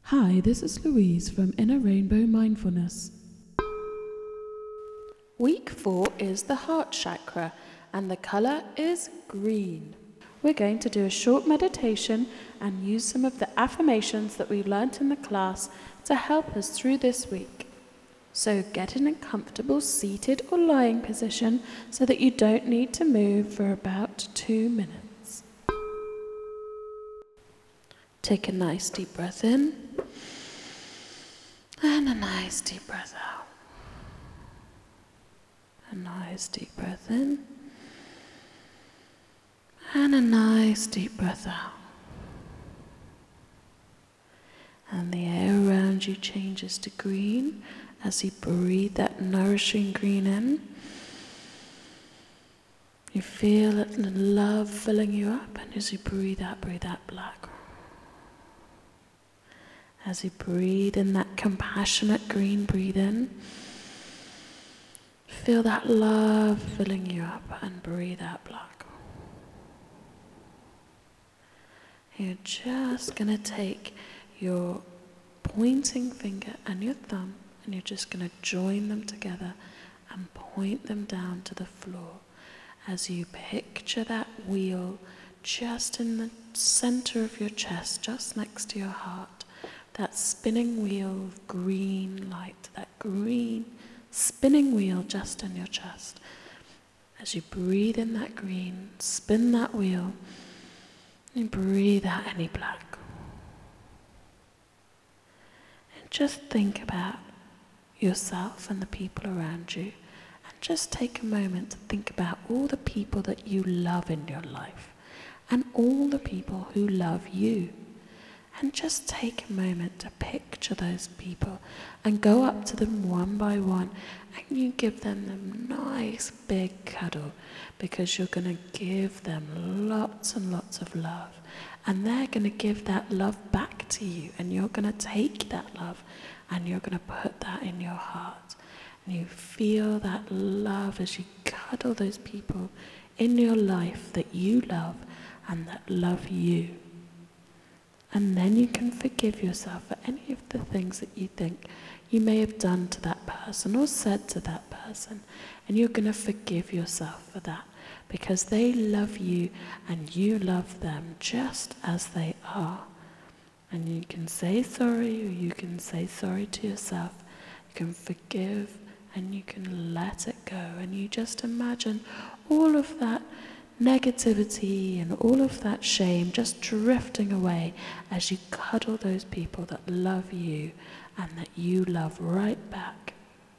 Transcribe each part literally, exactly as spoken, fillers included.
Hi, this is Louise from Inner Rainbow Mindfulness. Week four is the heart chakra and the color is green. We're going to do a short meditation and use some of the affirmations that we learnt in the class to help us through this week. So get in a comfortable seated or lying position so that you don't need to move for about two minutes. Take a nice deep breath in and a nice deep breath out. A nice deep breath in and a nice deep breath out. And the air around you changes to green as you breathe that nourishing green in. You feel it, the love filling you up, and as you breathe out, breathe out black. As you breathe in that compassionate green, breathe in. Feel that love filling you up and breathe out black. You're just going to take your pointing finger and your thumb and you're just going to join them together and point them down to the floor as you picture that wheel just in the center of your chest, just next to your heart. That spinning wheel of green light, that green spinning wheel just in your chest. As you breathe in that green, spin that wheel, and breathe out any black. And just think about yourself and the people around you, and just take a moment to think about all the people that you love in your life, and all the people who love you. And just take a moment to picture those people and go up to them one by one and you give them a nice big cuddle because you're going to give them lots and lots of love. And they're going to give that love back to you, and you're going to take that love and you're going to put that in your heart. And you feel that love as you cuddle those people in your life that you love and that love you. And then you can forgive yourself for any of the things that you think you may have done to that person or said to that person. And you're going to forgive yourself for that because they love you and you love them just as they are. And you can say sorry, or you can say sorry to yourself. You can forgive and you can let it go. And you just imagine all of that negativity and all of that shame just drifting away as you cuddle those people that love you and that you love right back.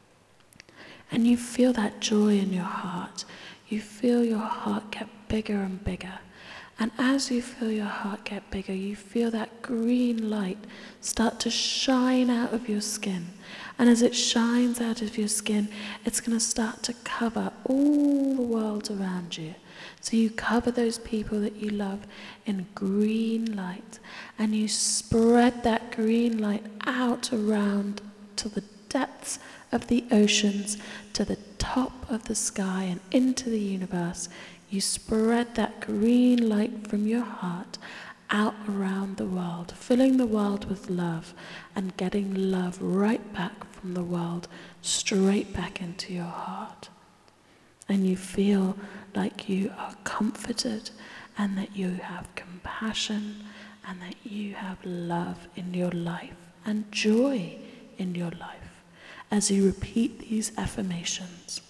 And you feel that joy in your heart. You feel your heart get bigger and bigger. And as you feel your heart get bigger, you feel that green light start to shine out of your skin. And as it shines out of your skin, it's going to start to cover all the world around you. So you cover those people that you love in green light, and you spread that green light out around to the depths of the oceans, to the top of the sky and into the universe. You spread that green light from your heart out around the world, filling the world with love and getting love right back from the world straight back into your heart. And you feel like you are comforted and that you have compassion and that you have love in your life and joy in your life as you repeat these affirmations.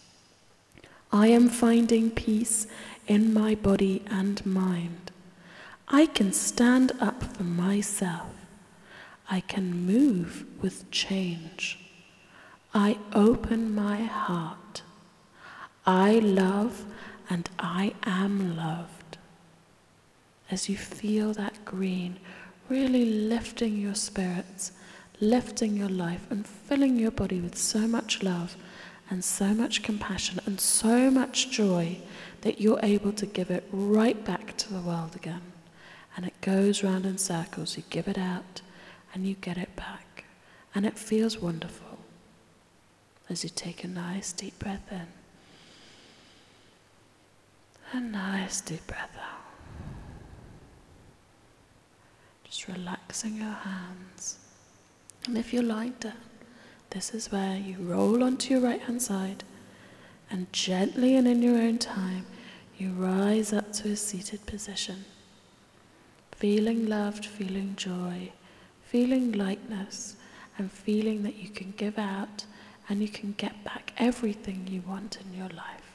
I am finding peace in my body and mind. I can stand up for myself. I can move with change. I open my heart. I love and I am loved. As you feel that green really lifting your spirits, lifting your life and filling your body with so much love and so much compassion and so much joy that you're able to give it right back to the world again. And it goes round in circles. You give it out and you get it back. And it feels wonderful as you take a nice deep breath in. A nice deep breath out. Just relaxing your hands And if you're lying down, this is where you roll onto your right hand side and gently and in your own time, you rise up to a seated position. Feeling loved, feeling joy, feeling lightness, and feeling that you can give out and you can get back everything you want in your life.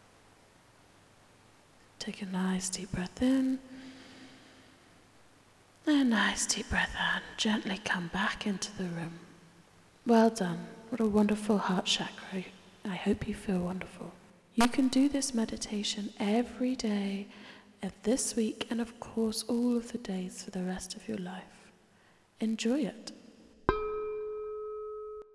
Take a nice deep breath in, and a nice deep breath out. Gently come back into the room. Well done. What a wonderful heart chakra. I hope you feel wonderful. You can do this meditation every day of this week and of course all of the days for the rest of your life. Enjoy it.